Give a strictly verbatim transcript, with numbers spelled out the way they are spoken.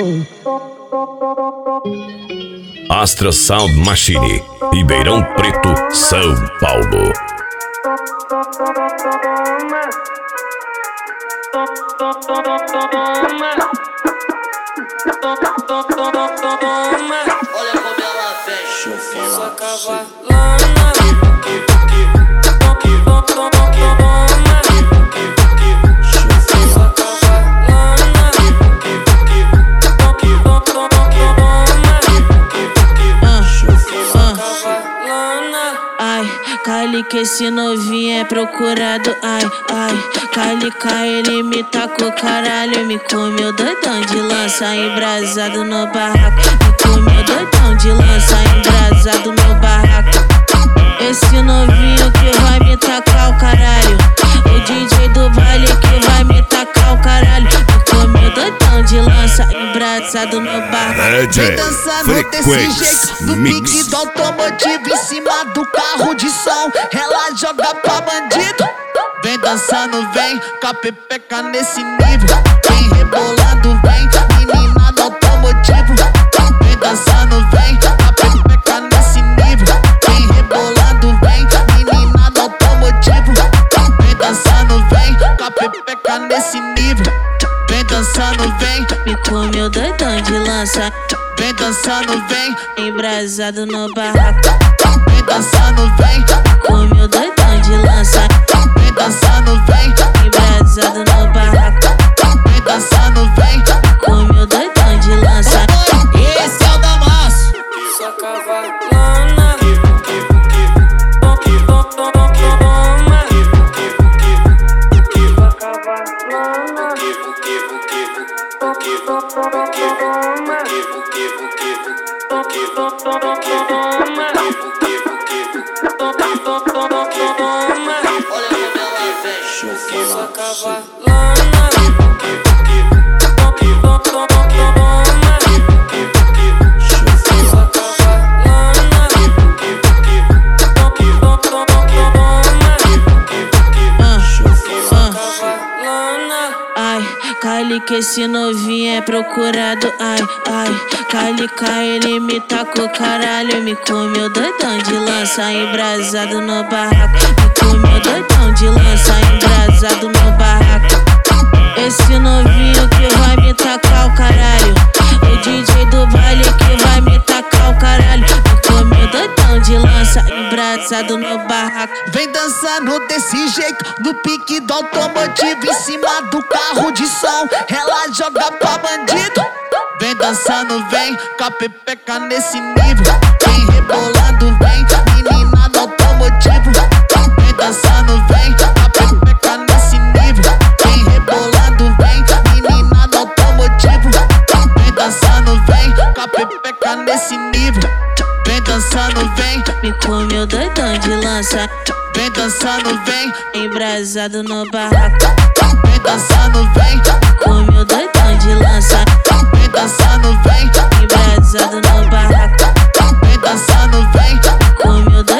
Astra Sound Machine, Ribeirão Preto, São Paulo. Olha como ela vem, deixa eu falar pra você. Cali que esse novinho é procurado, ai, ai. Cali cá, ele me tacou, caralho. Me comeu doidão de lança, embrasado no barraco. Me comeu doidão de lança, embrasado no barraco. Esse novinho que vai me tacar o caralho. O D J do baile que vai me tacar o caralho. Me comeu doidão de lança, embrasado no barraco. Vem dançando desse jeito, no pique do automotivo, em cima do carro de som, ela joga pra bandido. Vem dançando, vem, com a pepeca nesse nível. Vem rebolando, vem, menina do automotivo. Vem dançando, vem, com a pepeca nesse nível. Vem rebolando, vem, menina do automotivo. Vem dançando, vem, com a pepeca nesse nível. Vem dançando, vem, me comeu doidão de lança. Vem dançando, vem, embrasado no barraco. Vem dançando, vem, me comeu doidão de lança. Vem dançando, vem, embrasado no barraco. Vem dançando, vem, me comeu doidão de lança. Esse é o Damaso. Só cavalona. Olha como ela vem, deixa eu falar pra você. Cali que esse novinho é procurado, ai, ai. Cali cá, ele me tacou, caralho. Me comeu doidão de lança, embrasado no barraco. Me comeu doidão de lança, embrasado no barraco. Esse novinho que vai me tacar o caralho. O D J do baile que vai me tacar o caralho. Me comeu doidão de lança, embrasado no barraco. Vem dançando desse jeito, no pique do automotivo, em cima do carro de som, ela joga pra bandido. Vem dançando, vem, com a pepeca nesse nível. Vem rebolando, vem, menina do automotivo. Vem dançando, vem, com a pepeca nesse nível. Vem rebolando, vem, menina do automotivo. Vem dançando, vem, com a pepeca nesse nível. Vem dançando, vem, me comeu doidão de lança. Vem dançando, vem, embrasado no barraco. Vem dançando, vem, me comeu doidão de lança. Vem dançando, vem, embrasado no barraco. Vem dançando, vem, me comeu doidão